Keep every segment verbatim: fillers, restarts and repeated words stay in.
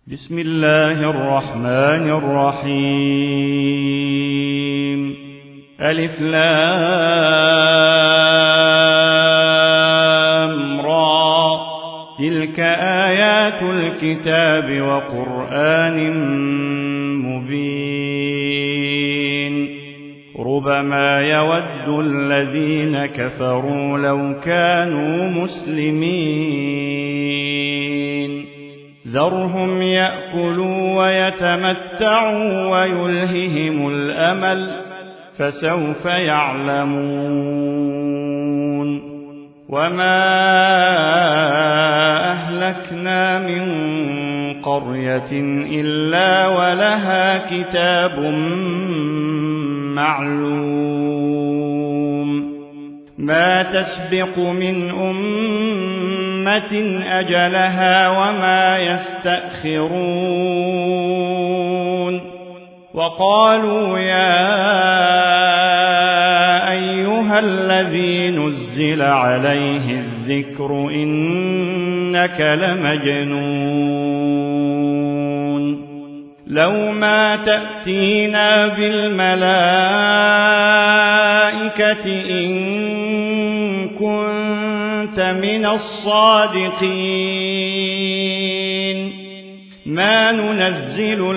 بسم الله الرحمن الرحيم. ألف لام را، تلك آيات الكتاب وقرآن مبين. ربما يود الذين كفروا لو كانوا مسلمين. ذرهم يأكلوا ويتمتعوا ويلههم الأمل، فسوف يعلمون. وما أهلكنا من قرية إلا ولها كتاب معلوم، ما تسبق من أمة أجلها وما يستأخرون. وقالوا يا أيها الذي نزل عليه الذكر إنك لمجنون، لو ما تأتينا بالملائكة إن كنت من الصادقين. ما ننزل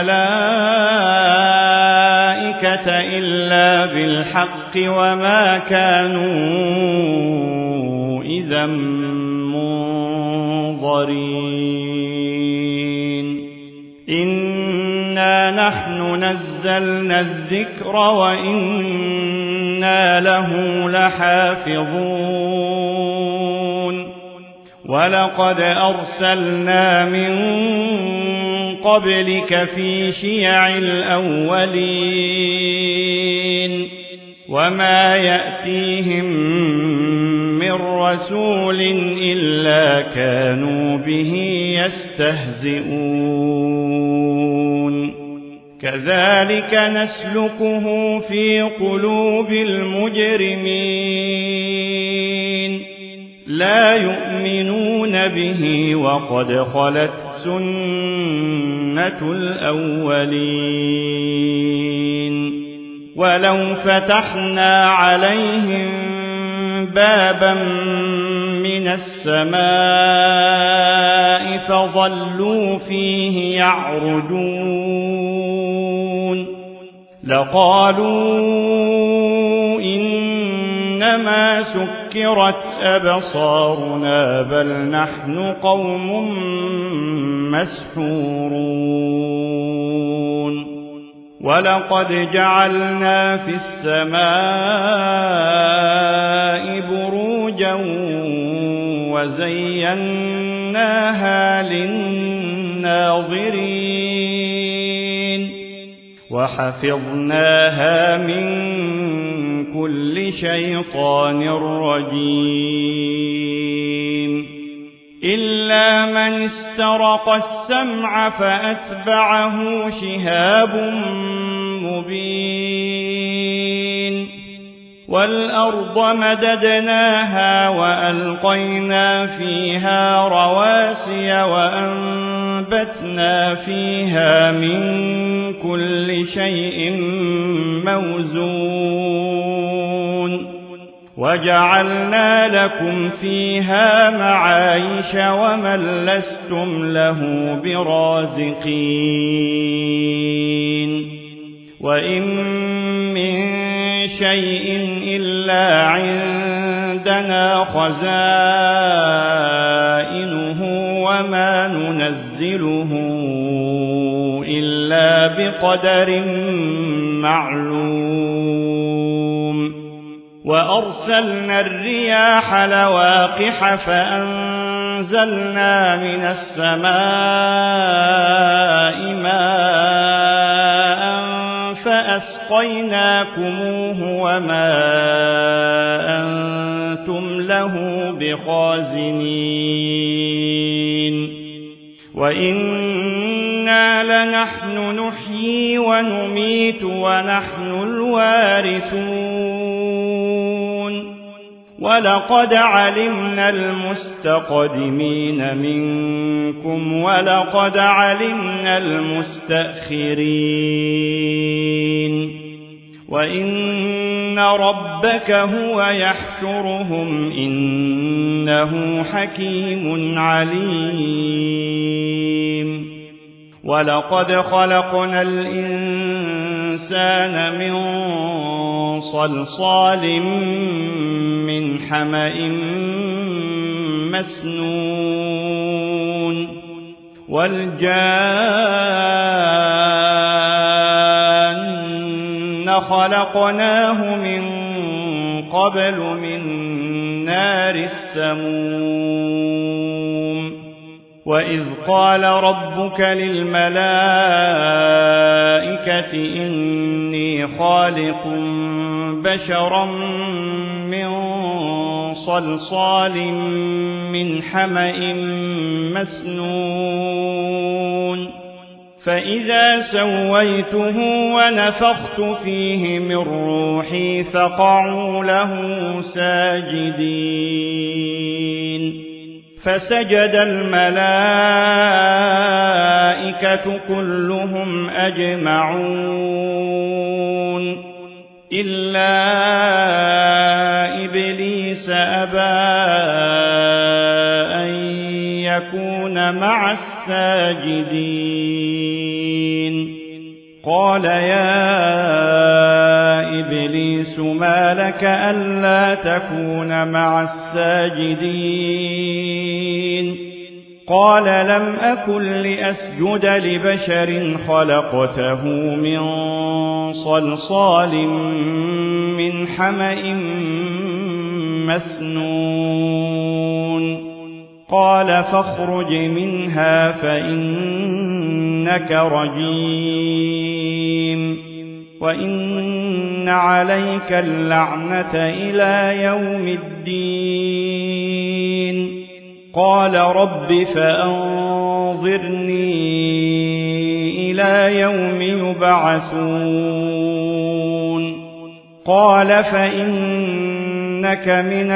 الملائكة إلا بالحق وما كانوا إذا منظرين. إنا نحن نزلنا الذكر وإنا له لحافظون. ولقد أرسلنا من قبلك في شيع الأولين، وما يأتيهم من رسول إلا كانوا به يستهزئون. كذلك نسلكه في قلوب المجرمين، لا يؤمنون به وقد خلت سنة الأولين. ولو فتحنا عليهم بابا من السماء فظلوا فيه يعرجون لقالوا إنما سكرت أبصارنا بل نحن قوم مسحورون. ولقد جعلنا في السماء بروجا وزيناها للناظرين وحفظناها من كل شيطان رجيم. إلا من استرق السمع فأتبعه شهاب مبين. والأرض مددناها وألقينا فيها رواسي وأنبتنا فيها من كل شيء موزون. وجعلنا لكم فيها معايش ومن لستم له برازقين. وإن من شيء إلا عندنا خزائنه وما ننزله إلا بقدر معلوم. وأرسلنا الرياح لواقح فأنزلنا من السماء ماء فأسقيناكموه وما أنتم له بخازنين. وإنا لنحن نحيي ونميت ونحن الوارثون. ولقد علمنا المستقدمين منكم ولقد علمنا المستأخرين وإن ربك هو يحشرهم إنه حكيم عليم ولقد خلقنا الإنسان من صلصال من حمأ مسنون والجان خلقناه من قبل من نار السموم وإذ قال ربك للملائكة إني خالق بشرا من صلصال من حمأ مسنون فإذا سويته ونفخت فيه من روحي فقعوا له ساجدين فسجد الملائكة كلهم أجمعون إلا إبليس أبى أن يكون مع الساجدين قال يا إبليس ما لك ألا تكون مع الساجدين قال لم أكن لأسجد لبشر خلقته من صلصال من حمأ مسنون قال فاخرج منها فإنك رجيم وإن عليك اللعنة إلى يوم الدين قال رب فأنظرني إلى يوم يبعثون قال فإنك من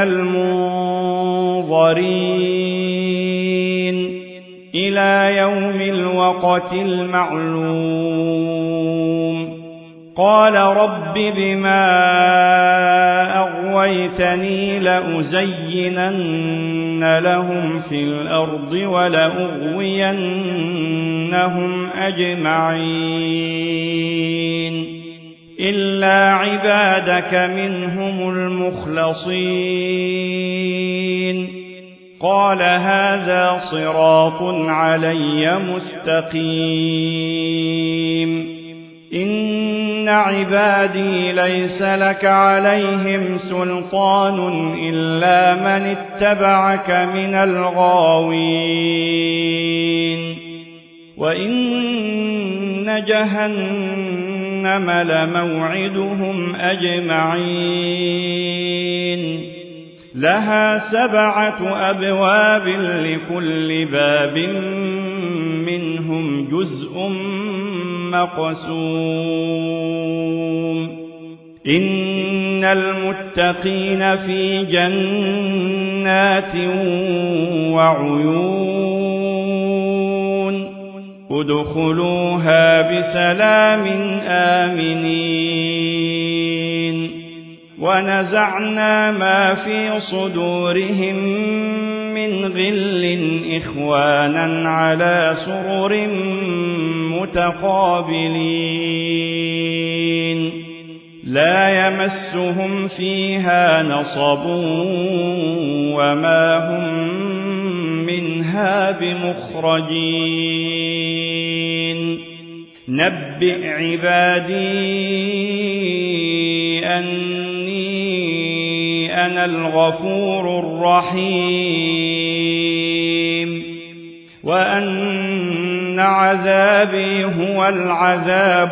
المنظرين إلى يوم الوقت المعلوم قال رب بما أغويتني لأزينن لهم في الأرض ولأغوينهم أجمعين إلا عبادك منهم المخلصين قال هذا صراط علي مستقيم إن عبادي ليس لك عليهم سلطان إلا من اتبعك من الغاوين وإن جهنم لموعدهم أجمعين لها سبعة أبواب لكل باب منهم جزء مقسوم إن المتقين في جنات وعيون ادخلوها بسلام آمنين ونزعنا ما في صدورهم من غل إخوانا على سرر متقابلين لا يمسهم فيها نصب وما هم منها بمخرجين نبئ عبادي أني أنا الغفور الرحيم وأن عذابي هو العذاب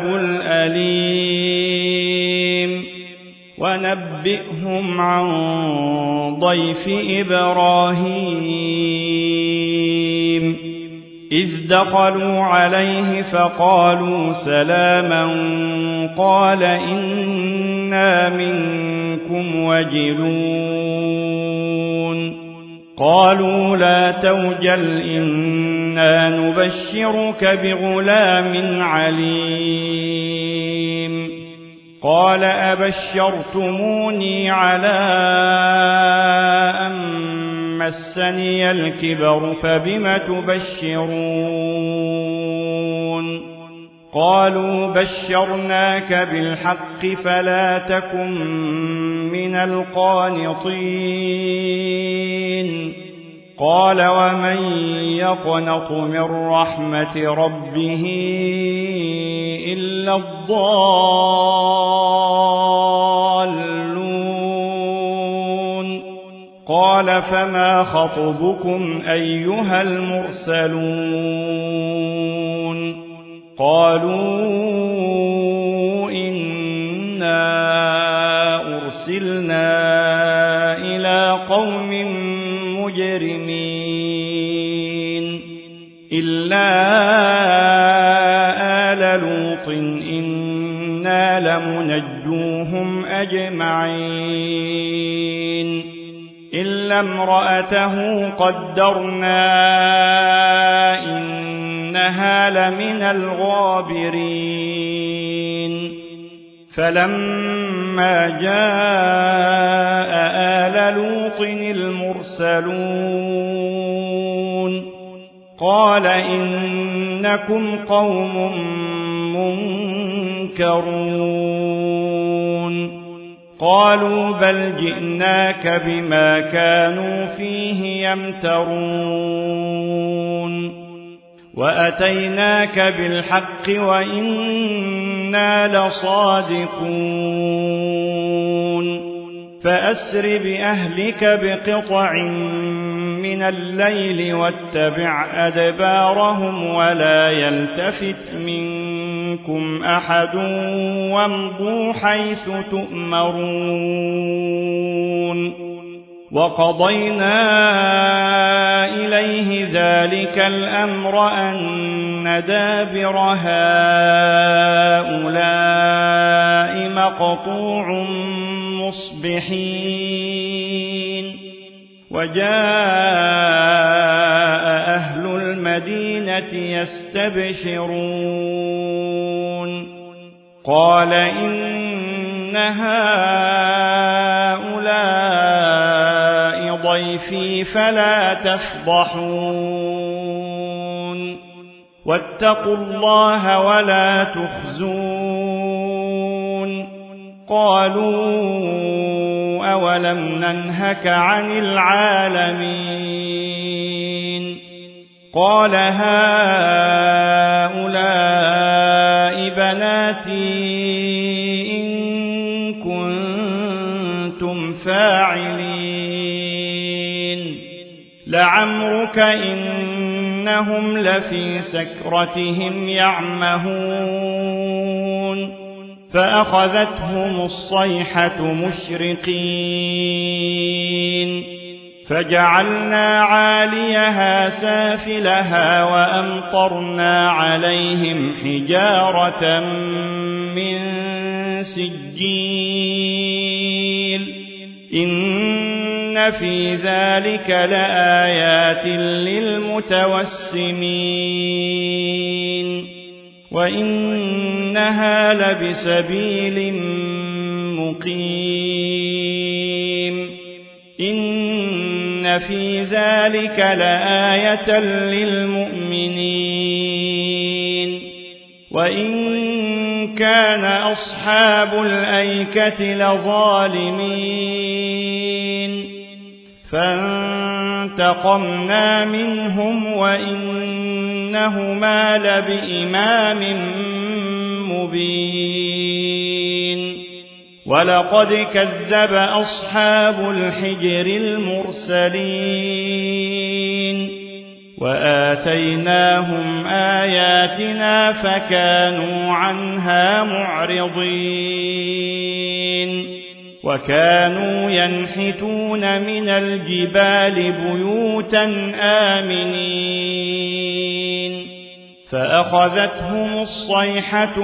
الأليم ونبئهم عن ضيف إبراهيم إذ دخلوا عليه فقالوا سلاما قال إنا منكم وجلون قالوا لا توجل إنا نبشرك بغلام عليم قال أبشرتموني على أن مسني الكبر فبم تبشرون قالوا بشرناك بالحق فلا تكن من القانطين قال ومن يقنط من رحمة ربه إلا الضالون قال فما خطبكم أيها المرسلون قالوا إنا أرسلنا إلى قوم مجرمين إلا آل لوط إنا لمنجوهم أجمعين إلا امرأته قدرنا إنها لمن الغابرين فلما جاء آل لوط المرسلون قال إنكم قوم منكرون قالوا بل جئناك بما كانوا فيه يمترون وأتيناك بالحق وإنا لصادقون فأسر بأهلك بقطع من الليل واتبع أدبارهم ولا يلتفت منكم أحد وامضوا حيث تؤمرون وقضينا إليه ذلك الأمر أن دابر هؤلاء مقطوع مصبحين وجاء أهل المدينة يستبشرون قال إن هؤلاء ضيفي فلا تفضحون واتقوا الله ولا تخزون قالوا أولم ننهك عن العالمين قال هؤلاء بناتي إن كنتم فاعلين لعمرك إنهم لفي سكرتهم يعمهون فأخذتهم الصيحة مشرقين فجعلنا عاليها سافلها وأمطرنا عليهم حجارة من سجيل إن في ذلك لآيات للمتوسمين وإنها لبسبيل مقيم إن في ذلك لآية للمؤمنين وإن كان أصحاب الأيكة لظالمين فانتقمنا منهم وإنهما لبإمام مبين ولقد كذب أصحاب الحجر المرسلين وآتيناهم آياتنا فكانوا عنها معرضين وكانوا ينحتون من الجبال بيوتا آمنين فأخذتهم الصيحة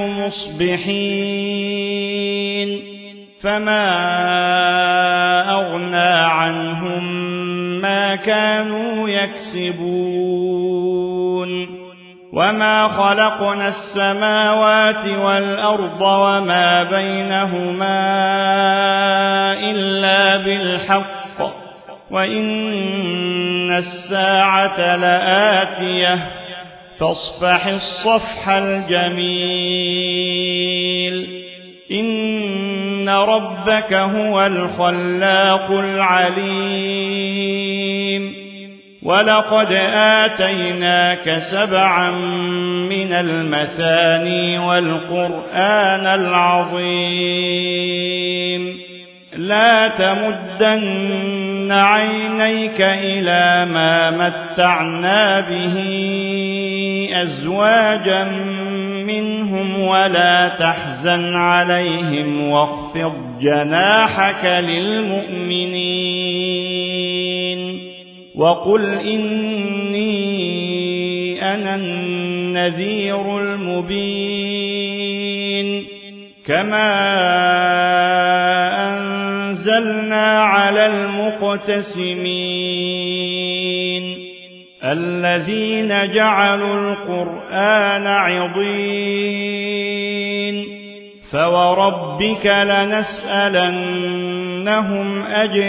مصبحين فما أغنى عنهم ما كانوا يكسبون وما خلقنا السماوات والأرض وما بينهما إلا بالحق وإن الساعة لآتية فاصفح الصفح الجميل إن ربك هو الخلاق العليم ولقد آتيناك سبعا من المثاني والقرآن العظيم لا تمدن عينيك إلى ما متعنا به أزواجا منهم ولا تحزن عليهم واخفض جناحك للمؤمنين وقل إني أنا النذير المبين كما أنزلنا على المقتسمين الذين جعلوا القرآن عضين فوربك لنسألنهم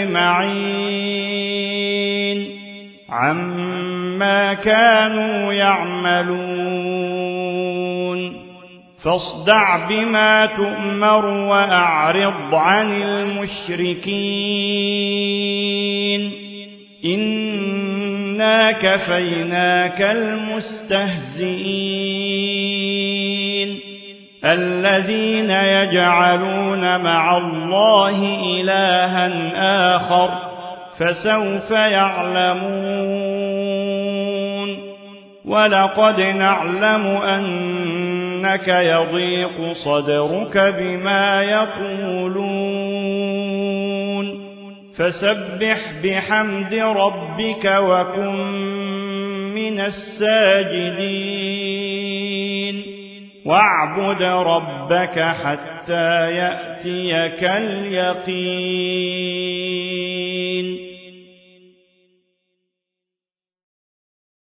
أجمعين عما كانوا يعملون فاصدع بما تؤمر وأعرض عن المشركين إنا كفيناك المستهزئين الذين يجعلون مع الله إلها آخر فسوف يعلمون ولقد نعلم أنك يضيق صدرك بما يقولون فسبح بحمد ربك وكن من الساجدين واعبد ربك حتى يأتيك اليقين